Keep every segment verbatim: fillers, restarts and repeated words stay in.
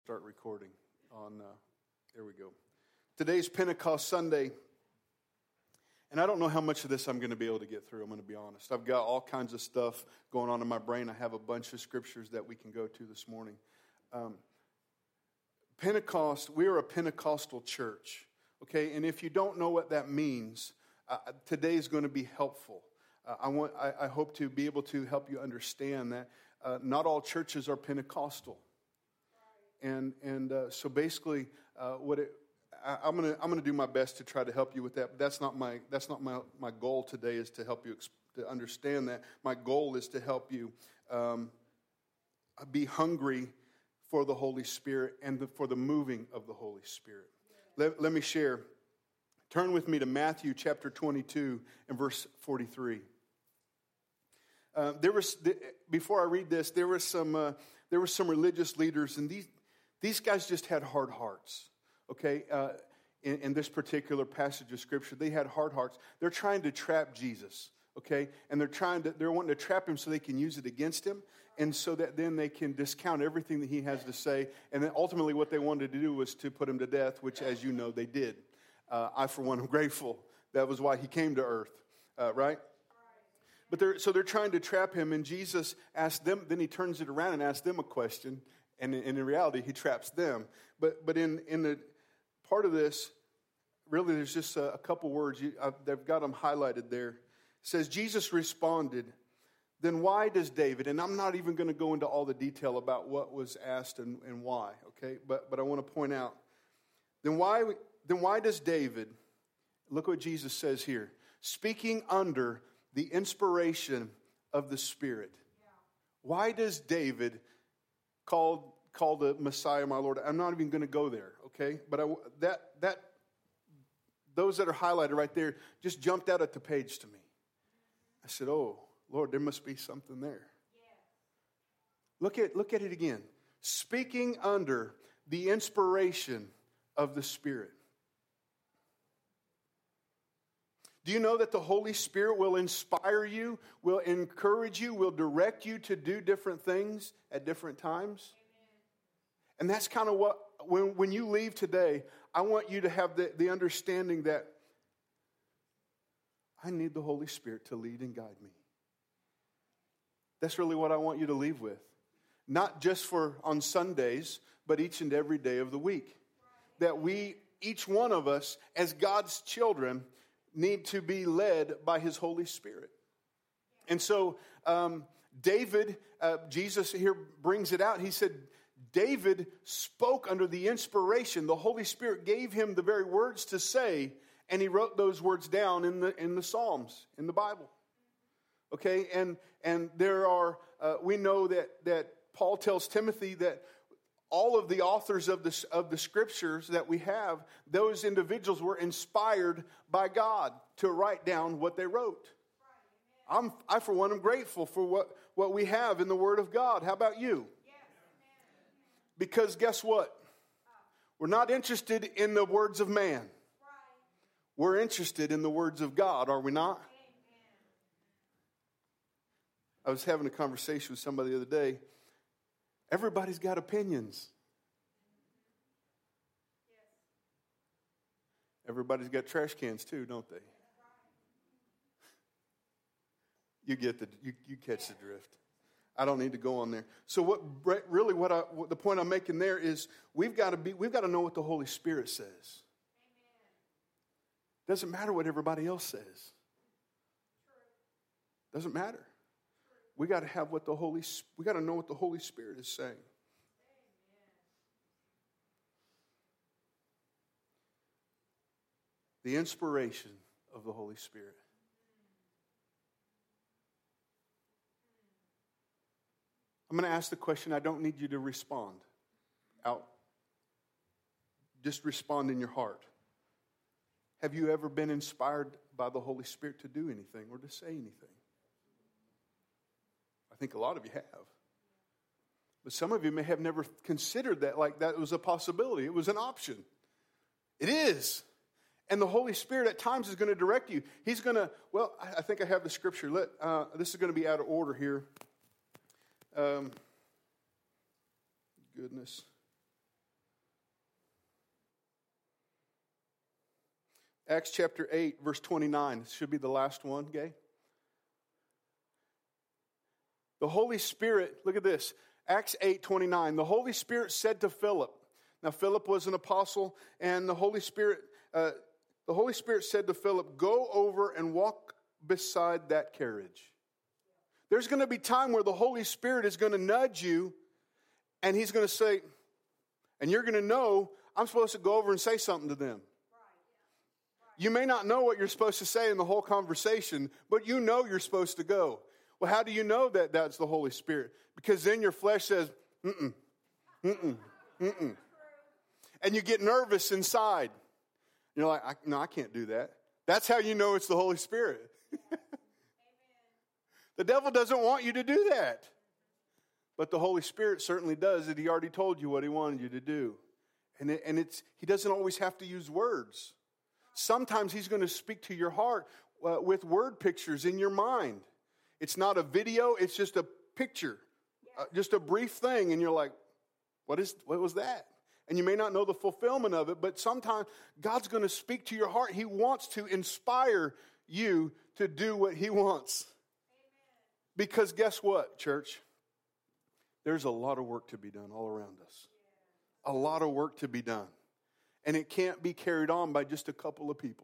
Start recording on, uh, there we go. Today's Pentecost Sunday, and I don't know how much of this I'm going to be able to get through, I'm going to be honest. I've got all kinds of stuff going on in my brain. I have a bunch of scriptures that we can go to this morning. Um, Pentecost, we are a Pentecostal church, okay? And if you don't know what that means, uh, today is going to be helpful. Uh, I want, I, I hope to be able to help you understand that uh, not all churches are Pentecostal. And and uh, so basically, uh, what it, I, I'm gonna I'm gonna do my best to try to help you with that. But that's not my that's not my, my goal today. Is to help you exp- to understand that. My goal is to help you um, be hungry for the Holy Spirit and the, for the moving of the Holy Spirit. Let, let me share. Turn with me to Matthew chapter twenty-two and verse forty-three. Uh, there was before I read this, there was some uh, there were some religious leaders, and these. These guys just had hard hearts, okay? Uh, in, in this particular passage of Scripture, they had hard hearts. They're trying to trap Jesus, okay? And they're trying to, they're wanting to trap him so they can use it against him, and so that then they can discount everything that he has to say. And then ultimately what they wanted to do was to put him to death, which, as you know, they did. Uh, I, for one, am grateful. That was why he came to earth, uh, right? But they're, so they're trying to trap him, and Jesus asked them, then he turns it around and asks them a question. And in, in reality, he traps them. But but in, in the part of this, really there's just a, a couple words. You, I've, they've got them highlighted there. It says, Jesus responded, then why does David, and I'm not even going to go into all the detail about what was asked and, and why, okay? But but I want to point out, then why, then why does David, look what Jesus says here, speaking under the inspiration of the Spirit. Yeah. Why does David called called the Messiah, my Lord? I'm not even going to go there, okay? But I, that that those that are highlighted right there just jumped out at the page to me. I said, "Oh, Lord, there must be something there." Yeah. Look at look at it again. Speaking under the inspiration of the Spirit. Do you know that the Holy Spirit will inspire you, will encourage you, will direct you to do different things at different times? Amen. And that's kind of what, when, when you leave today, I want you to have the, the understanding that I need the Holy Spirit to lead and guide me. That's really what I want you to leave with. Not just for on Sundays, but each and every day of the week. That we, each one of us, as God's children, need to be led by His Holy Spirit. And so um, David, uh, Jesus here brings it out. He said, David spoke under the inspiration. The Holy Spirit gave him the very words to say, and he wrote those words down in the in the Psalms, in the Bible. Okay, and and there are, uh, we know that that Paul tells Timothy that all of the authors of the, of the scriptures that we have, those individuals were inspired by God to write down what they wrote. I'm, I, for one, am grateful for what, what we have in the Word of God. How about you? Because guess what? We're not interested in the words of man. We're interested in the words of God, are we not? I was having a conversation with somebody the other day. Everybody's got opinions. Everybody's got trash cans too, don't they? You get the you, you catch the drift. I don't need to go on there. So what really what I what the point I'm making there is we've got to be we've got to know what the Holy Spirit says. Amen. Doesn't matter what everybody else says. True. Doesn't matter. We got to have what the Holy, we got to know what the Holy Spirit is saying. Amen. The inspiration of the Holy Spirit. I'm going to ask the question. I don't need you to respond out. Just respond in your heart. Have you ever been inspired by the Holy Spirit to do anything or to say anything? I think a lot of you have. But some of you may have never considered that like that was a possibility. It was an option. It is. And the Holy Spirit at times is going to direct you. He's going to, well, I think I have the scripture. Let, uh, this is going to be out of order here. Um, goodness. Acts chapter eight, verse twenty-nine. This should be the last one, Gay. The Holy Spirit, look at this. Acts eight, twenty-nine. The Holy Spirit said to Philip. Now, Philip was an apostle, and the Holy Spirit, uh, the Holy Spirit said to Philip, go over and walk beside that carriage. There's going to be time where the Holy Spirit is going to nudge you, and he's going to say, and you're going to know, I'm supposed to go over and say something to them. You may not know what you're supposed to say in the whole conversation, but you know you're supposed to go. Well, how do you know that that's the Holy Spirit? Because then your flesh says, mm-mm, mm-mm, mm-mm. And you get nervous inside. You're like, I, no, I can't do that. That's how you know it's the Holy Spirit. The devil doesn't want you to do that. But the Holy Spirit certainly does it. He already told you what he wanted you to do. And, it, and it's he doesn't always have to use words. Sometimes he's going to speak to your heart uh, with word pictures in your mind. It's not a video, it's just a picture, uh, just a brief thing. And you're like, what is what was that? And you may not know the fulfillment of it, but sometimes God's going to speak to your heart. He wants to inspire you to do what he wants. Amen. Because guess what, church? There's a lot of work to be done all around us. A lot of work to be done. And it can't be carried on by just a couple of people.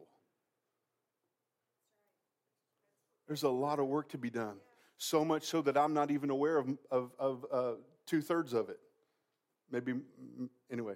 There's a lot of work to be done. So much so that I'm not even aware of, of, of uh, two-thirds of it. Maybe, anyway.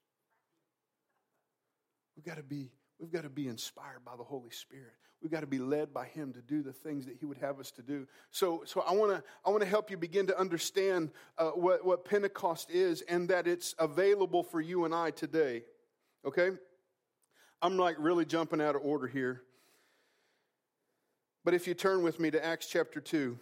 We've got to be, we've got to be inspired by the Holy Spirit. We've got to be led by him to do the things that he would have us to do. So, so I want to I want to help you begin to understand uh, what, what Pentecost is and that it's available for you and I today. Okay? I'm like really jumping out of order here. But if you turn with me to Acts chapter two,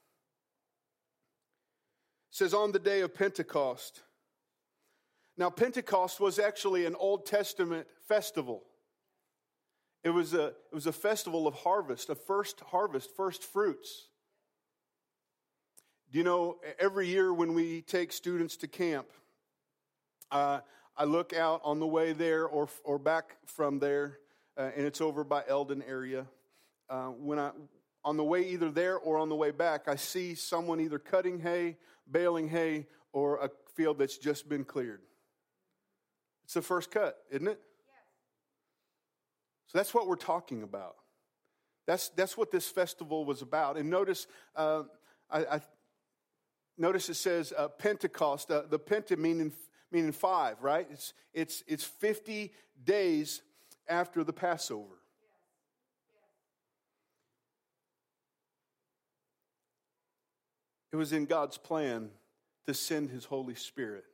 it says, on the day of Pentecost. Now, Pentecost was actually an Old Testament festival. It was a, it was a festival of harvest, a first harvest, first fruits. Do you know, every year when we take students to camp, uh, I look out on the way there or or back from there, uh, and it's over by Eldon area. Uh, when I on the way either there or on the way back, I see someone either cutting hay, baling hay, or a field that's just been cleared. It's the first cut, isn't it? Yes. So that's what we're talking about. That's that's what this festival was about. And notice, uh, I, I notice it says uh, Pentecost. Uh, the penta meaning meaning five, right? It's it's it's fifty days after the Passover. It was in God's plan to send his Holy Spirit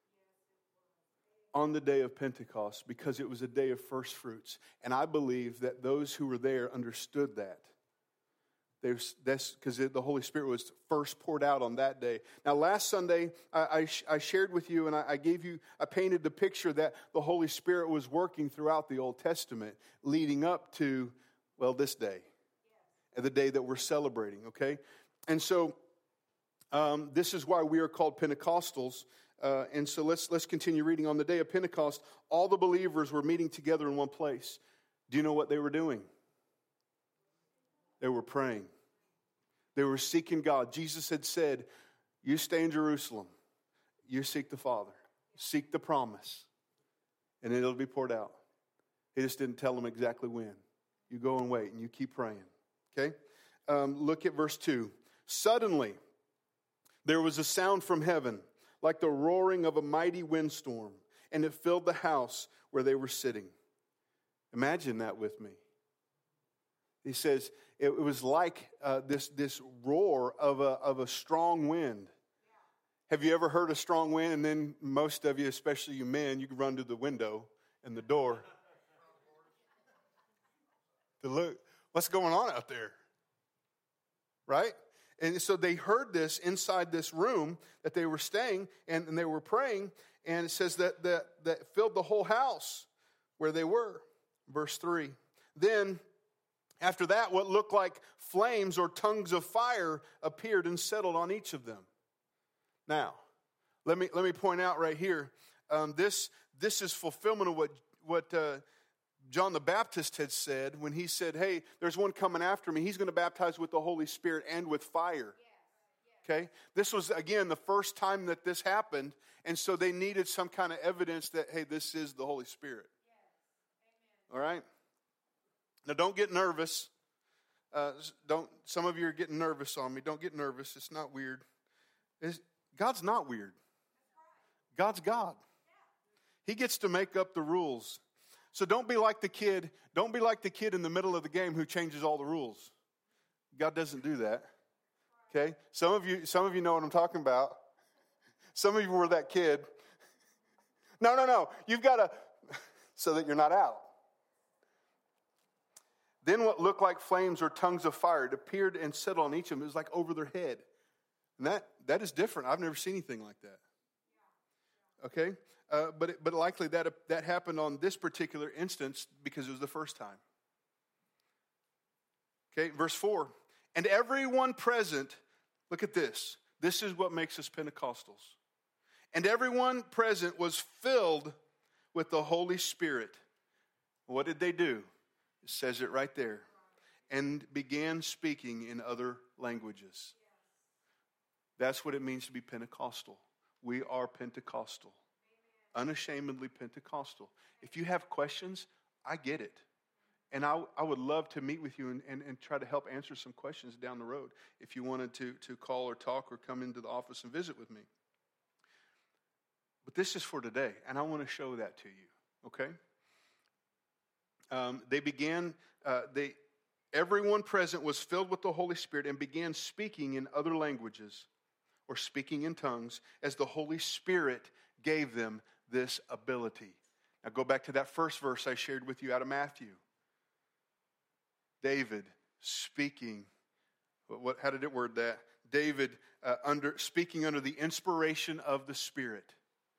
on the day of Pentecost because it was a day of first fruits. And I believe that those who were there understood that. There's, that's because the Holy Spirit was first poured out on that day. Now, last Sunday, I, I, I shared with you and I, I gave you, I painted the picture that the Holy Spirit was working throughout the Old Testament leading up to, well, this day, and the day that we're celebrating, okay? And so, Um, this is why we are called Pentecostals. Uh, and so let's let's continue reading. On the day of Pentecost, all the believers were meeting together in one place. Do you know what they were doing? They were praying. They were seeking God. Jesus had said, you stay in Jerusalem. You seek the Father. Seek the promise. And it'll be poured out. He just didn't tell them exactly when. You go and wait and you keep praying. Okay? Um, look at verse two. Suddenly, there was a sound from heaven, like the roaring of a mighty windstorm, and it filled the house where they were sitting. Imagine that with me. He says it was like uh, this, this roar of a, of a strong wind. Yeah. Have you ever heard a strong wind? And then most of you, especially you men, you can run to the window and the door to look. What's going on out there? Right? And so they heard this inside this room that they were staying, and, and they were praying, and it says that, that that filled the whole house where they were. Verse three. Then, after that, what looked like flames or tongues of fire appeared and settled on each of them. Now, let me let me point out right here, um, this this is fulfillment of what what uh, John the Baptist had said when he said, hey, there's one coming after me. He's going to baptize with the Holy Spirit and with fire. Okay? This was, again, the first time that this happened. And so they needed some kind of evidence that, hey, this is the Holy Spirit. All right? Now, don't get nervous. Uh, don't. Some of you are getting nervous on me. Don't get nervous. It's not weird. It's, God's not weird. God's God. He gets to make up the rules. So don't be like the kid. Don't be like the kid in the middle of the game who changes all the rules. God doesn't do that. Okay? Some of you, some of you know what I'm talking about. Some of you were that kid. No, no, no. You've got to, so that you're not out. Then what looked like flames or tongues of fire, it appeared and settled on each of them. It was like over their head. And that, that is different. I've never seen anything like that. Okay? Uh, but it, but likely that, that happened on this particular instance because it was the first time. Okay, verse four. And everyone present, look at this. This is what makes us Pentecostals. And everyone present was filled with the Holy Spirit. What did they do? It says it right there. And began speaking in other languages. That's what it means to be Pentecostal. We are Pentecostal. Unashamedly Pentecostal. If you have questions, I get it. And I, I would love to meet with you and, and, and try to help answer some questions down the road if you wanted to, to call or talk or come into the office and visit with me. But this is for today, and I want to show that to you, okay? Um, they began, uh, they, everyone present was filled with the Holy Spirit and began speaking in other languages or speaking in tongues as the Holy Spirit gave them this ability. Now go back to that first verse I shared with you out of Matthew. David speaking, what, how did it word that? David uh, under speaking under the inspiration of the Spirit.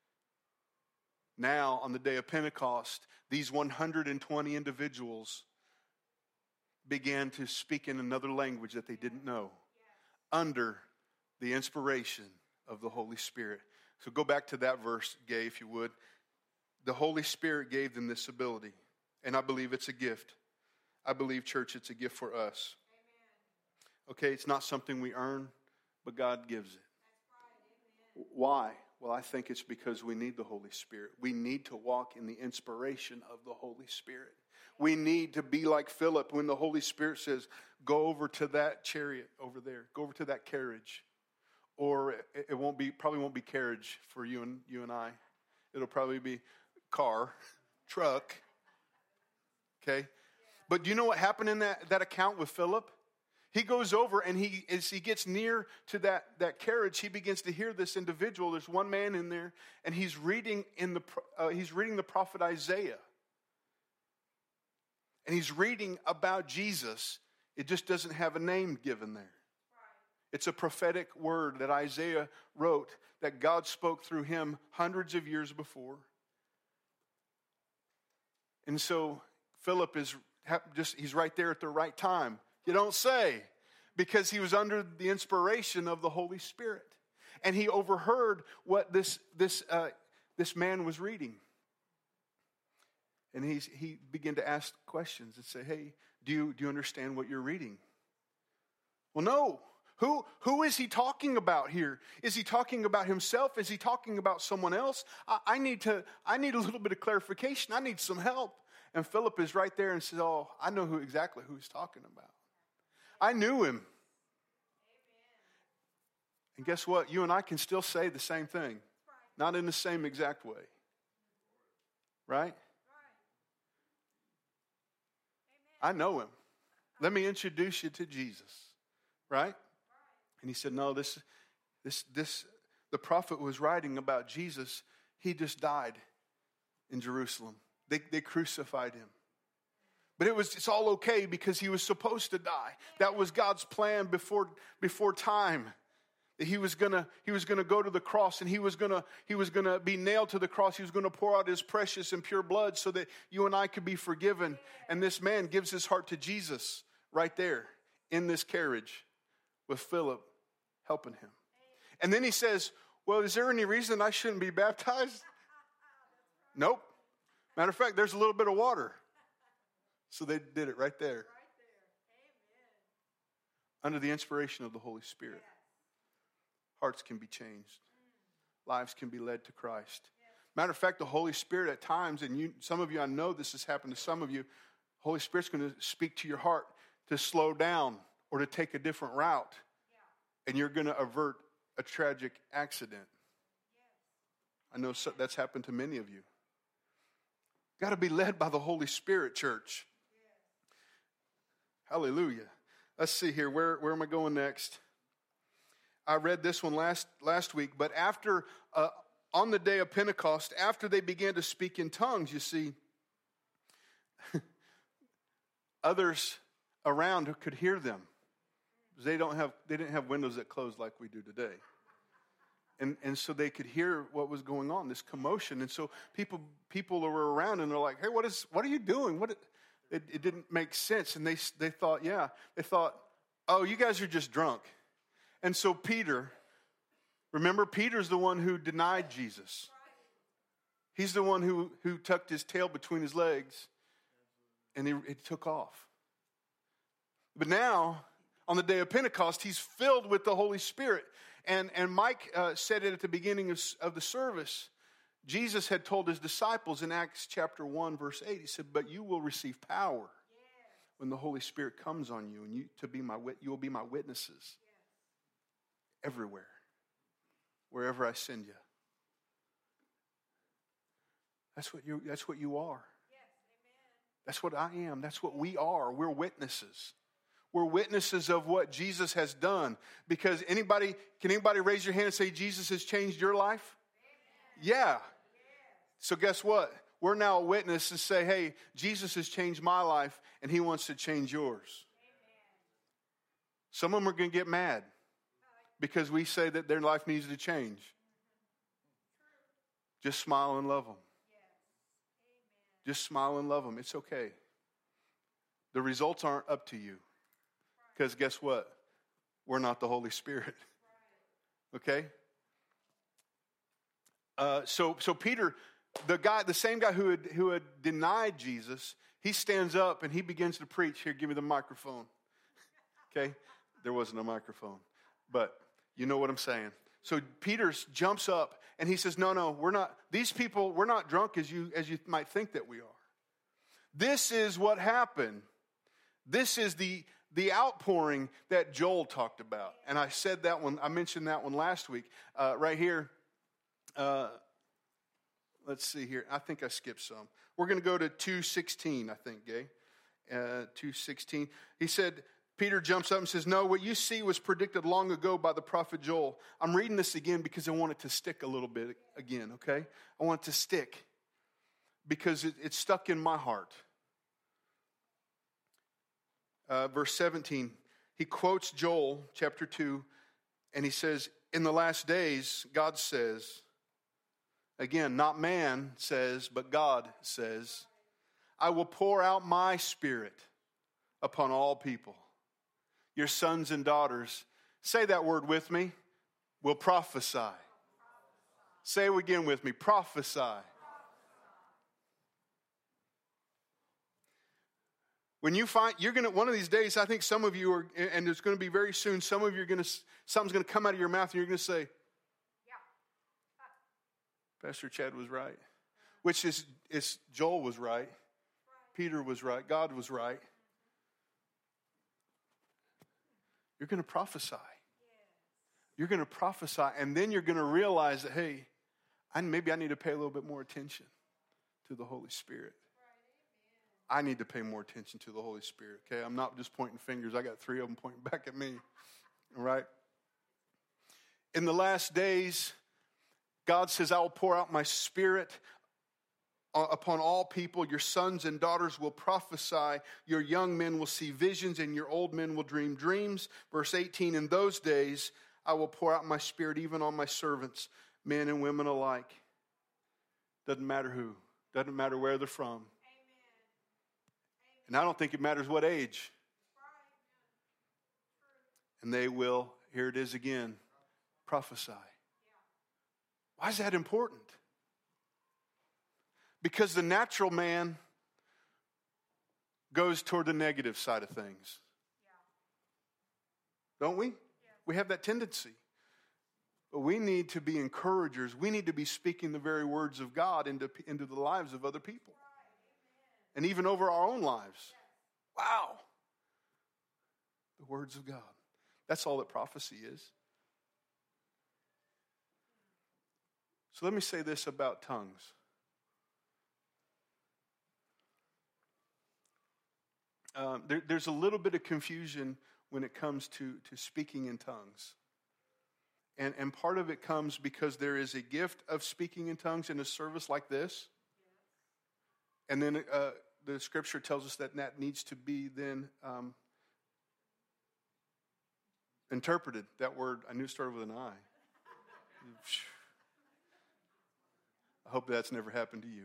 Now, on the day of Pentecost, these one hundred twenty individuals began to speak in another language that they didn't know, under the inspiration of the Holy Spirit. So go back to that verse, Gay, if you would. The Holy Spirit gave them this ability, and I believe it's a gift. I believe, church, it's a gift for us. Amen. Okay, it's not something we earn, but God gives it. Right. Why? Well, I think it's because we need the Holy Spirit. We need to walk in the inspiration of the Holy Spirit. We need to be like Philip when the Holy Spirit says, go over to that chariot over there. Go over to that carriage. Or it, it won't be, probably won't be carriage for you and you and I. It'll probably be car, truck. Okay? But do you know what happened in that, that account with Philip? He goes over and he, as he gets near to that, that carriage, he begins to hear this individual. There's one man in there, and he's reading in the uh, he's reading the prophet Isaiah. And he's reading about Jesus. It just doesn't have a name given there. It's a prophetic word that Isaiah wrote that God spoke through him hundreds of years before. And so Philip is just, he's right there at the right time. You don't say, because he was under the inspiration of the Holy Spirit. And he overheard what this, this, uh, this man was reading. And he's, he began to ask questions and say, hey, do you, do you understand what you're reading? Well, no. Who, who is he talking about here? Is he talking about himself? Is he talking about someone else? I, I need to, I need a little bit of clarification. I need some help. And Philip is right there and says, oh, I know who exactly who he's talking about. I knew him. And guess what? You and I can still say the same thing. Not in the same exact way. Right? I know him. Let me introduce you to Jesus. Right? And he said, no, this, this, this, the prophet was writing about Jesus. He just died in Jerusalem. They, they crucified him. But it was, it's all okay because he was supposed to die. That was God's plan before, before time. That he was gonna, he was gonna go to the cross, and he was gonna, he was gonna be nailed to the cross. He was gonna pour out his precious and pure blood so that you and I could be forgiven. And this man gives his heart to Jesus right there in this carriage with Philip helping him. And then he says, well, is there any reason I shouldn't be baptized? Nope. Matter of fact, there's a little bit of water. So they did it right there. Right there. Amen. Under the inspiration of the Holy Spirit. Yes. Hearts can be changed. Mm. Lives can be led to Christ. Yes. Matter of fact, the Holy Spirit at times, and you, some of you, I know this has happened to some of you, Holy Spirit's going to speak to your heart to slow down or to take a different route. Yeah. And you're going to avert a tragic accident. Yes. I know so, that's happened to many of you. Got to be led by the Holy Spirit, church. Yes. Hallelujah. Let's see here. Where, where am I going next? I read this one last, last week, but after, uh, on the day of Pentecost, after they began to speak in tongues, you see, others around who could hear them. They don't have, they didn't have windows that closed like we do today. And and so they could hear what was going on, this commotion. And so people people were around and they're like, hey, what is what are you doing? What? It, it didn't make sense. And they they thought, yeah, they thought, oh, you guys are just drunk. And so Peter, remember, Peter's the one who denied Jesus. He's the one who, who tucked his tail between his legs and he, he took off. But now, on the day of Pentecost, he's filled with the Holy Spirit. And, and Mike uh, said it at the beginning of, of the service. Jesus had told his disciples in Acts chapter one, verse eight, he said, but you will receive power yes. when the Holy Spirit comes on you, and you to be my you will be my witnesses yes. everywhere, wherever I send you. That's what you that's what you are. Yes, amen. That's what I am. That's what we are. We're witnesses. We're witnesses of what Jesus has done. Because anybody, can anybody raise your hand and say Jesus has changed your life? Amen. Yeah. Yes. So guess what? We're now a witness to say, hey, Jesus has changed my life and he wants to change yours. Amen. Some of them are going to get mad because we say that their life needs to change. Mm-hmm. Just smile and love them. Yes. Amen. Just smile and love them. It's okay. The results aren't up to you. Because guess what? We're not the Holy Spirit. Okay? Uh, so, so Peter, the guy, the same guy who had who had denied Jesus, he stands up and he begins to preach. Here, give me the microphone. Okay? There wasn't a microphone, but you know what I'm saying. So Peter jumps up and he says, "No, no, we're not. These people, we're not drunk as you as you might think that we are. This is what happened. This is the." The outpouring that Joel talked about. And I said that one, I mentioned that one last week. Uh, right here, uh, let's see here. I think I skipped some. We're going to go to two sixteen, I think, Gay. Uh, two sixteen. He said, Peter jumps up and says, no, what you see was predicted long ago by the prophet Joel. I'm reading this again because I want it to stick a little bit again, okay? I want it to stick because it, it's stuck in my heart. Uh, verse seventeen, he quotes Joel chapter two, and he says, in the last days, God says, again, not man says, but God says, I will pour out my spirit upon all people. Your sons and daughters, say that word with me, will prophesy. prophesy. Say it again with me, prophesy. prophesy. When you find, you're going to, one of these days, I think some of you are, and it's going to be very soon, some of you are going to, something's going to come out of your mouth and you're going to say, yeah. Pastor Chad was right. Which is, is Joel was right. right. Peter was right. God was right. You're going to prophesy. Yes. You're going to prophesy, and then you're going to realize that, hey, I, maybe I need to pay a little bit more attention to the Holy Spirit. I need to pay more attention to the Holy Spirit, okay? I'm not just pointing fingers. I got three of them pointing back at me, all right? In the last days, God says, I will pour out my spirit upon all people. Your sons and daughters will prophesy. Your young men will see visions, and your old men will dream dreams. Verse eighteen, in those days, I will pour out my spirit even on my servants, men and women alike. Doesn't matter who. Doesn't matter where they're from. And I don't think it matters what age. And they will, here it is again, prophesy. Why is that important? Because the natural man goes toward the negative side of things. Don't we? We have that tendency. But we need to be encouragers. We need to be speaking the very words of God into, into the lives of other people. And even over our own lives. Wow. The words of God. That's all that prophecy is. So let me say this about tongues. Um, there, there's a little bit of confusion when it comes to, to speaking in tongues. And, and part of it comes because there is a gift of speaking in tongues in a service like this. And then uh, the scripture tells us that that needs to be then um, interpreted. That word, I knew it started with an I. I hope that's never happened to you.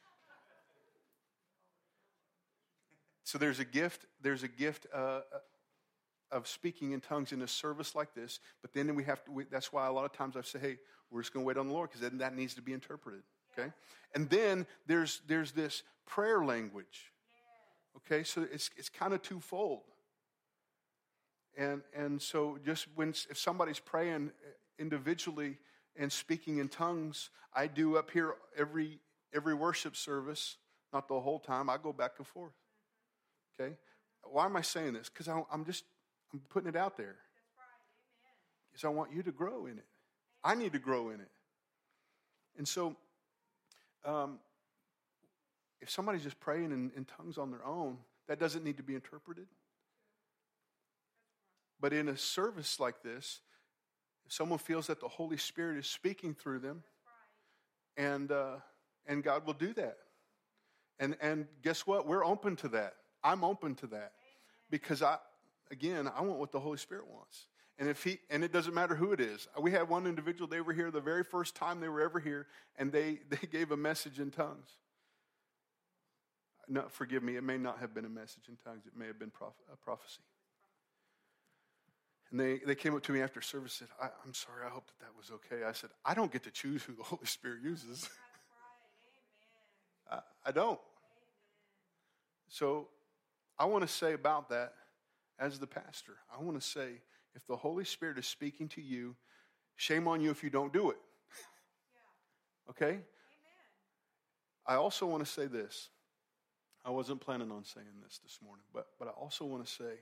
So there's a gift, there's a gift uh, of speaking in tongues in a service like this, but then we have to, we, that's why a lot of times I say, hey, we're just going to wait on the Lord, because then that needs to be interpreted, okay? And then there's there's this prayer language, okay? So it's it's kind of twofold. And and so just when, if somebody's praying individually and speaking in tongues, I do up here every every worship service, not the whole time, I go back and forth. Okay? Why am I saying this? Because I'm just, I'm putting it out there. Because I want you to grow in it. I need to grow in it. And so, um, if somebody's just praying in, in tongues on their own, that doesn't need to be interpreted. But in a service like this, if someone feels that the Holy Spirit is speaking through them, and uh, and God will do that. And and guess what? We're open to that. I'm open to that, because I, again, I want what the Holy Spirit wants. And if he, and it doesn't matter who it is. We had one individual, they were here the very first time they were ever here, and they, they gave a message in tongues. No, forgive me, it may not have been a message in tongues. It may have been proph- a prophecy. And they, they came up to me after service and said, I, I'm sorry, I hope that that was okay. I said, I don't get to choose who the Holy Spirit uses. That's right. Amen. I, I don't. Amen. So I want to say about that, as the pastor, I want to say, if the Holy Spirit is speaking to you, shame on you if you don't do it. Yeah. Okay? Amen. I also want to say this. I wasn't planning on saying this this morning, but, but I also want to say,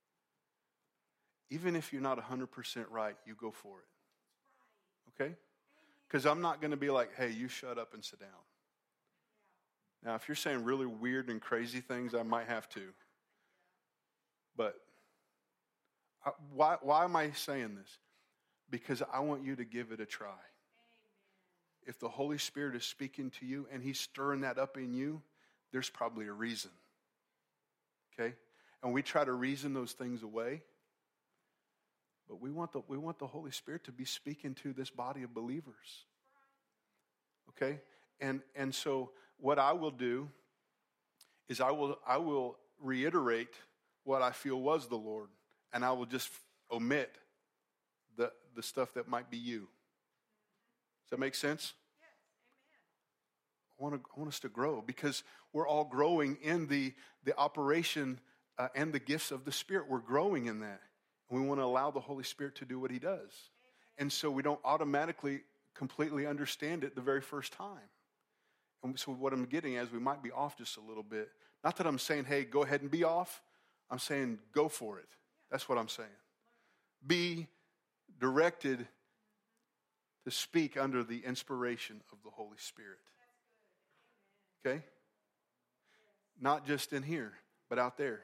even if you're not one hundred percent right, you go for it. Okay? Because I'm not going to be like, hey, you shut up and sit down. Now, if you're saying really weird and crazy things, I might have to. But I, why, why am I saying this? Because I want you to give it a try. Amen. If the Holy Spirit is speaking to you and he's stirring that up in you, there's probably a reason. Okay? And we try to reason those things away. But we want the, we want the Holy Spirit to be speaking to this body of believers. Okay? And and so what I will do is I will I will reiterate what I feel was the Lord, and I will just omit the the stuff that might be you. Does that make sense? Yes. Amen. I want to I want us to grow, because we're all growing in the the operation uh, and the gifts of the Spirit. We're growing in that, and we want to allow the Holy Spirit to do what He does. Amen. And so we don't automatically completely understand it the very first time. And so what I'm getting at is we might be off just a little bit. Not that I'm saying, hey, go ahead and be off. I'm saying go for it. That's what I'm saying. Be directed to speak under the inspiration of the Holy Spirit. Okay? Not just in here, but out there.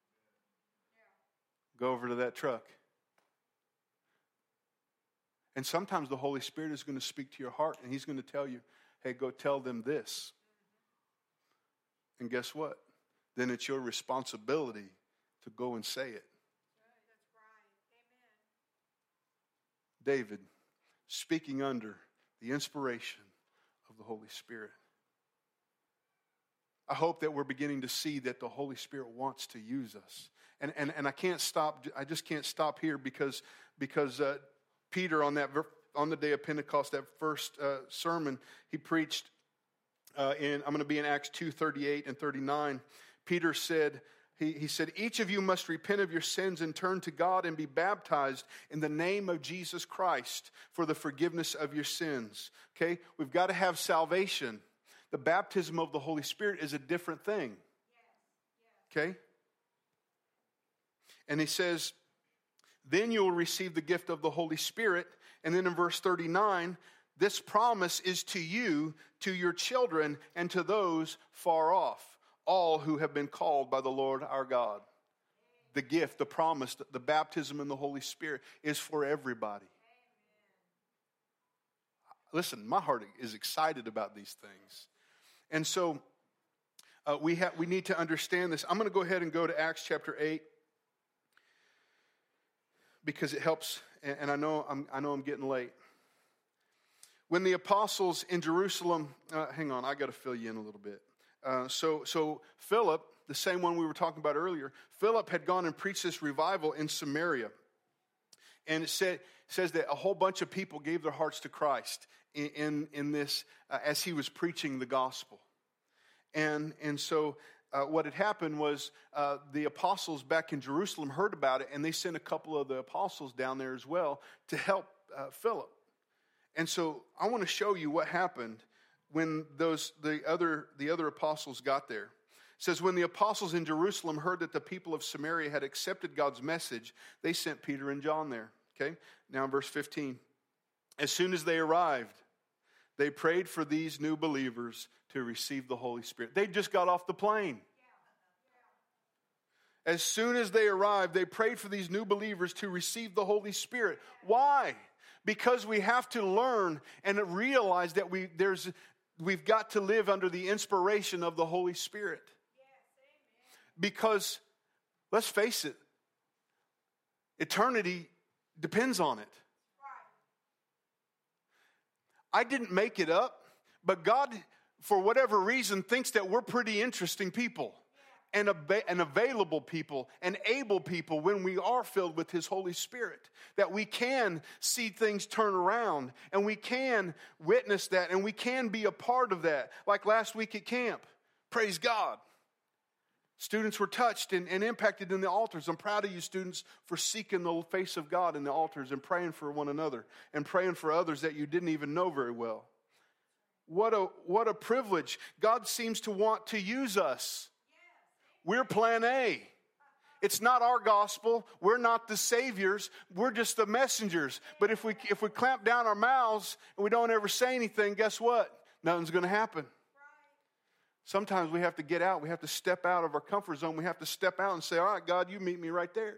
Go over to that truck. And sometimes the Holy Spirit is going to speak to your heart, and He's going to tell you, hey, go tell them this. And guess what? Then it's your responsibility to go and say it. That's right. Amen. David, speaking under the inspiration of the Holy Spirit. I hope that we're beginning to see that the Holy Spirit wants to use us. And and, and I can't stop, I just can't stop here because, because uh, Peter on that on the day of Pentecost, that first uh, sermon, he preached uh, in, I'm going to be in Acts two, thirty-eight and thirty-nine. Peter said, he, he said, each of you must repent of your sins and turn to God and be baptized in the name of Jesus Christ for the forgiveness of your sins. Okay? We've got to have salvation. The baptism of the Holy Spirit is a different thing. Okay? And he says, then you will receive the gift of the Holy Spirit. And then in verse thirty-nine, this promise is to you, to your children, and to those far off, all who have been called by the Lord our God. The gift, the promise, the baptism in the Holy Spirit is for everybody. Listen, my heart is excited about these things. And so uh, we have we need to understand this. I'm going to go ahead and go to Acts chapter eight because it helps, and I know I'm I know I'm getting late. When the apostles in Jerusalem, uh, hang on, I got to fill you in a little bit. Uh, so, so Philip, the same one we were talking about earlier, Philip had gone and preached this revival in Samaria. And it said, says that a whole bunch of people gave their hearts to Christ in, in, in this, uh, as he was preaching the gospel. And, and so uh, what had happened was uh, the apostles back in Jerusalem heard about it, and they sent a couple of the apostles down there as well to help uh, Philip. And so I want to show you what happened when those the other the other apostles got there. It says, when the apostles in Jerusalem heard that the people of Samaria had accepted God's message, they sent Peter and John there. Okay? Now in verse fifteen. As soon as they arrived, they prayed for these new believers to receive the Holy Spirit. They just got off the plane. As soon as they arrived, they prayed for these new believers to receive the Holy Spirit. Why? Because we have to learn and realize that we there's we've got to live under the inspiration of the Holy Spirit. Because let's face it, eternity depends on it. I didn't make it up, but God, for whatever reason, thinks that we're pretty interesting people. And, ab- and available people and able people when we are filled with His Holy Spirit. That we can see things turn around and we can witness that and we can be a part of that. Like last week at camp. Praise God. Students were touched and, and impacted in the altars. I'm proud of you students for seeking the face of God in the altars and praying for one another and praying for others that you didn't even know very well. What a, what a privilege. God seems to want to use us. We're plan A. It's not our gospel. We're not the saviors. We're just the messengers. But if we if we clamp down our mouths and we don't ever say anything, guess what? Nothing's going to happen. Sometimes we have to get out. We have to step out of our comfort zone. We have to step out and say, all right, God, you meet me right there.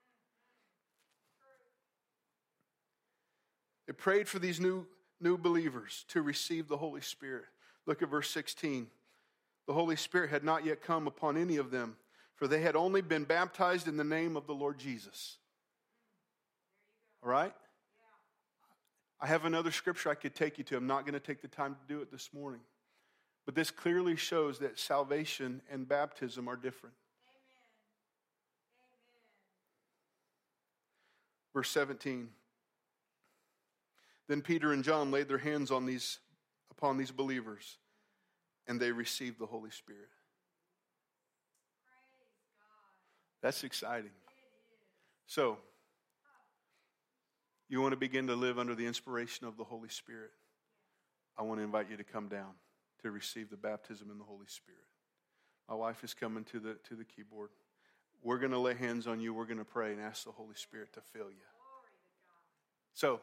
They prayed for these new, new believers to receive the Holy Spirit. Look at verse sixteen. The Holy Spirit had not yet come upon any of them, for they had only been baptized in the name of the Lord Jesus. All right? I have another scripture I could take you to. I'm not going to take the time to do it this morning. But this clearly shows that salvation and baptism are different. Verse seventeen. Then Peter and John laid their hands on these, upon these believers, and they received the Holy Spirit. That's exciting. So, you want to begin to live under the inspiration of the Holy Spirit? I want to invite you to come down to receive the baptism in the Holy Spirit. My wife is coming to the to the keyboard. We're going to lay hands on you. We're going to pray and ask the Holy Spirit to fill you. So,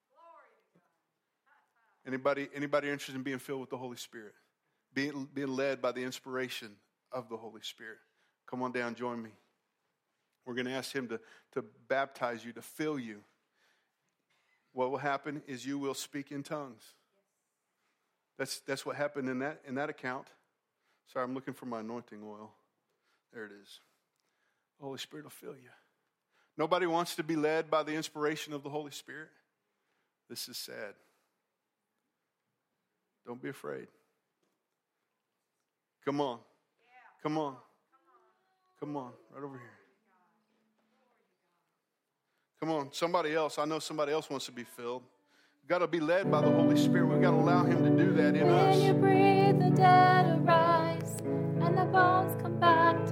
anybody anybody interested in being filled with the Holy Spirit? Being, being led by the inspiration of the Holy Spirit. Come on down, join me. We're going to ask Him to, to baptize you, to fill you. What will happen is you will speak in tongues. That's that's what happened in that in that account. Sorry, I'm looking for my anointing oil. There it is. The Holy Spirit will fill you. Nobody wants to be led by the inspiration of the Holy Spirit. This is sad. Don't be afraid. Come on. Come on. Come on. Right over here. Come on. Somebody else. I know somebody else wants to be filled. We've got to be led by the Holy Spirit. We've got to allow Him to do that in us. When you breathe, the dead arise, and the bones come back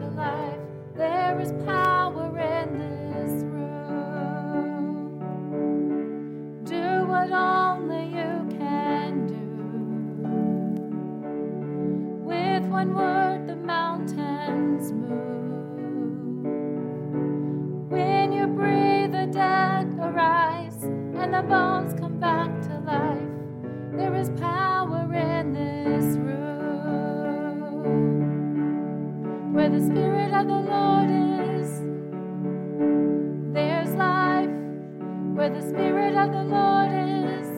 one word, the mountains move. When you breathe, the dead arise, and the bones come back to life. There is power in this room. Where the Spirit of the Lord is, there's life. Where the Spirit of the Lord is,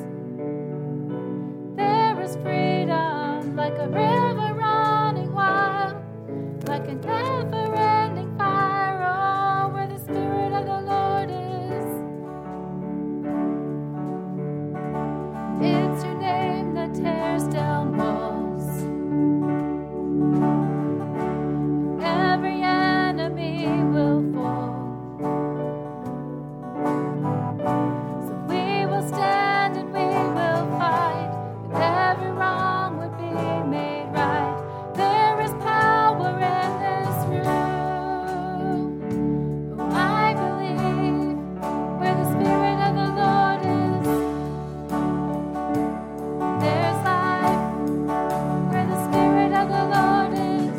there is freedom, like a river running wild, like an never-ending fire. Oh, where the Spirit of the Lord is. It's your name that tears down walls. Every enemy will fall. So we will stand and we will fight, that every wrong would be made right. There is power in this room. Oh, I believe where the Spirit of the Lord is, there's life. Where the Spirit of the Lord is,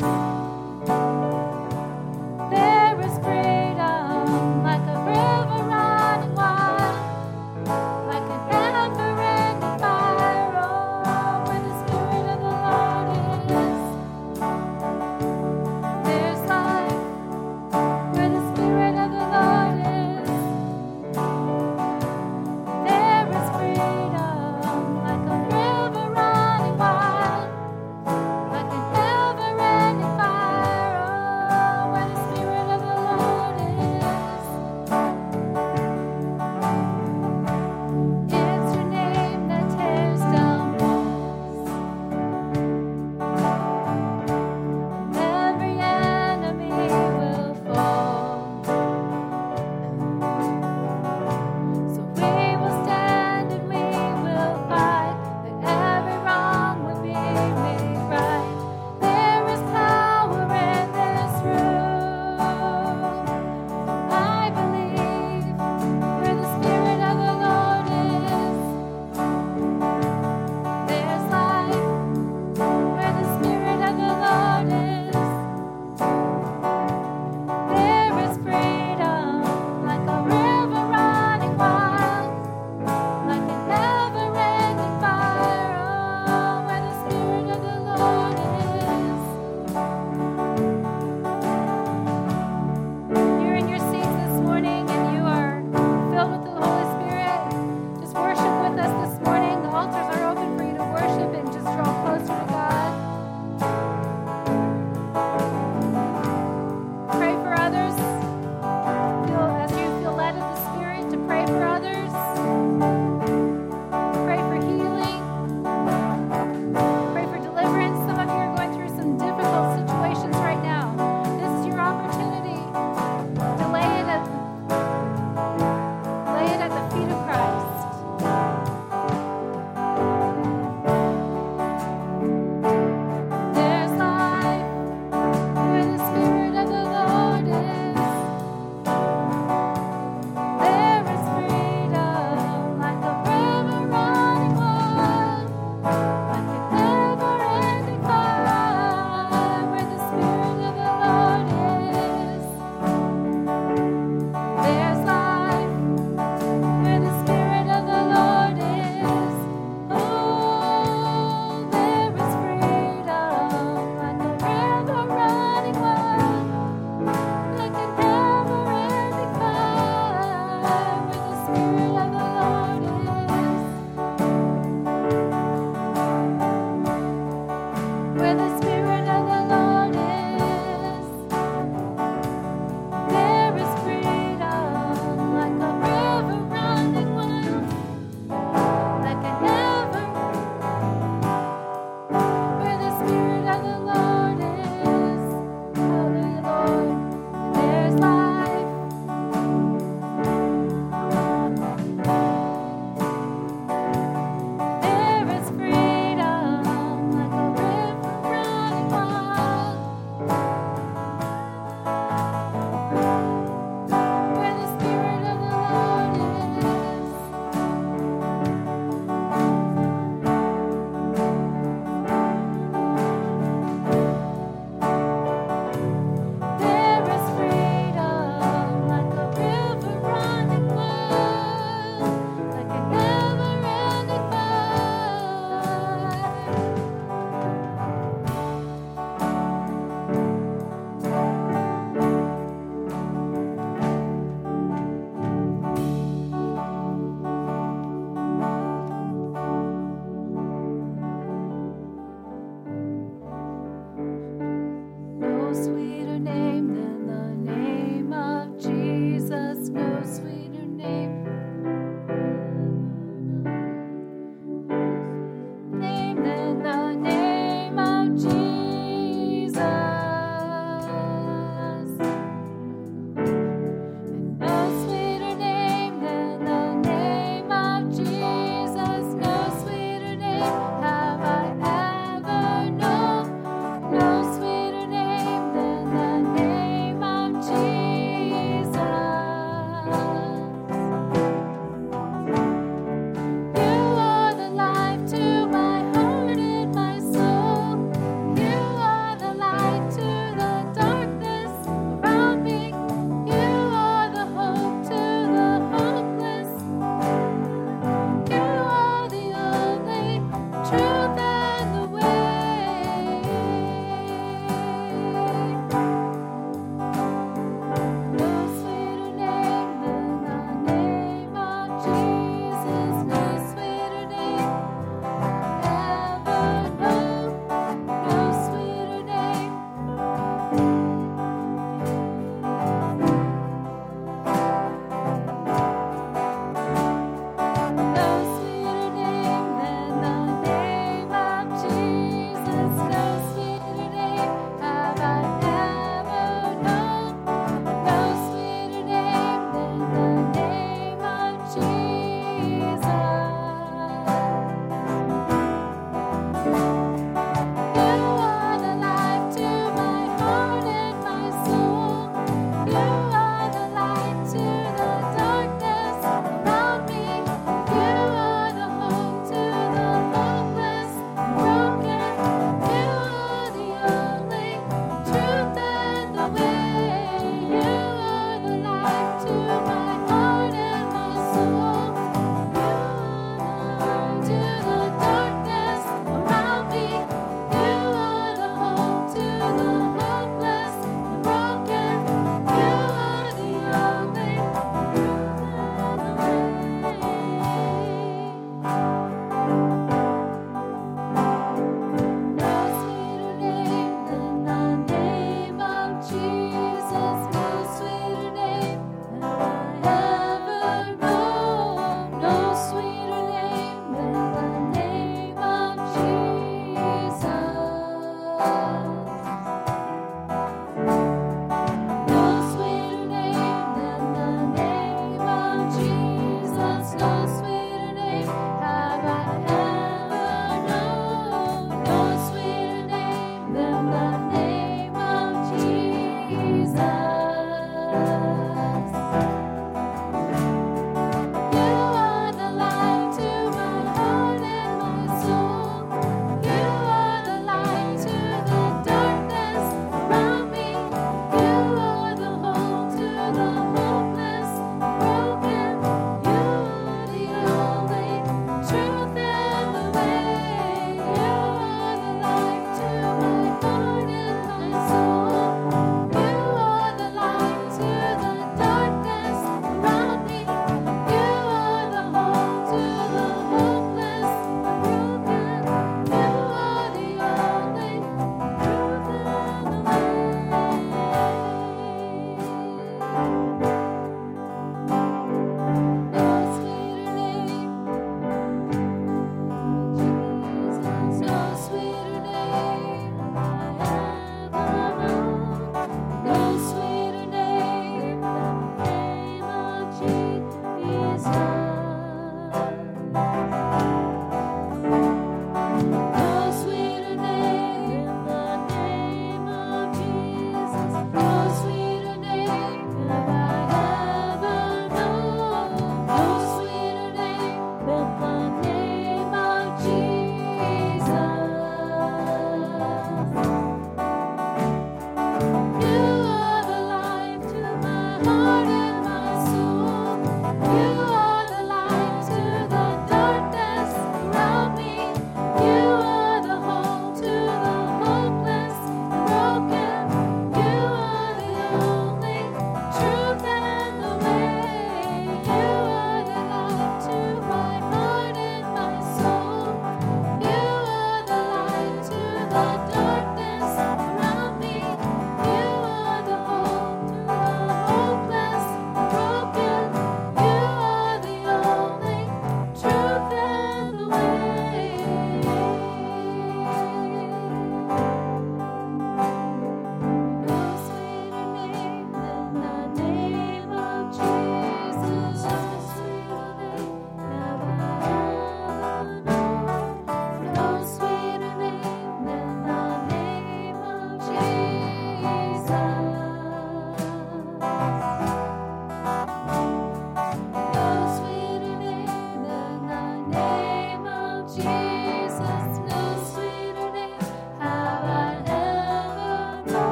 there is freedom, like a river running wild, like an never-ending fire. Oh, where the Spirit of the Lord is, there's life. Where the Spirit of the Lord is, there is freedom, like a river running wild, like a never-ending fire. Oh, where the Spirit of the Lord is. It's your name that tears down walls. Every enemy will fall. So we will stand and we will fight, that every wrong would be made right. There is power in this room. I believe where the Spirit of the Lord is, there's life. Where the Spirit of the Lord is, there is freedom, like a river running wild, like a never-ending fire. Oh, where the Spirit of the Lord is. You're in your seats this morning and you are filled with the Holy Spirit. Just worship with us this morning. The altars are open for you to worship and just draw closer to God. Pray for others. Feel as you feel led of the Spirit to pray for others. Pray for healing. Pray for deliverance. Some of you are going through some difficult situations right now. This is your opportunity to lay it at, lay it at the feet of Christ. There's life where the Spirit of the Lord is. There is freedom, like a river running wild, like a never-ending fire. Where the Spirit of the Lord is, there's life. Where the Spirit of the Lord is, oh, there is freedom, like a river running wild, like a never-ending fire. Where the Spirit of the Lord is, where the Spirit of the Lord is, there is freedom, like a river running wild, like a never. Where the Spirit of the Lord is, hallelujah, Lord, there's life. There is freedom, like a river running wild. Where the Spirit of the Lord is.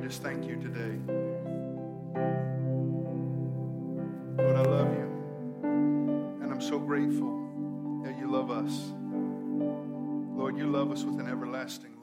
just thank you today. Lord, I love you. And I'm so grateful that you love us. Lord, you love us with an everlasting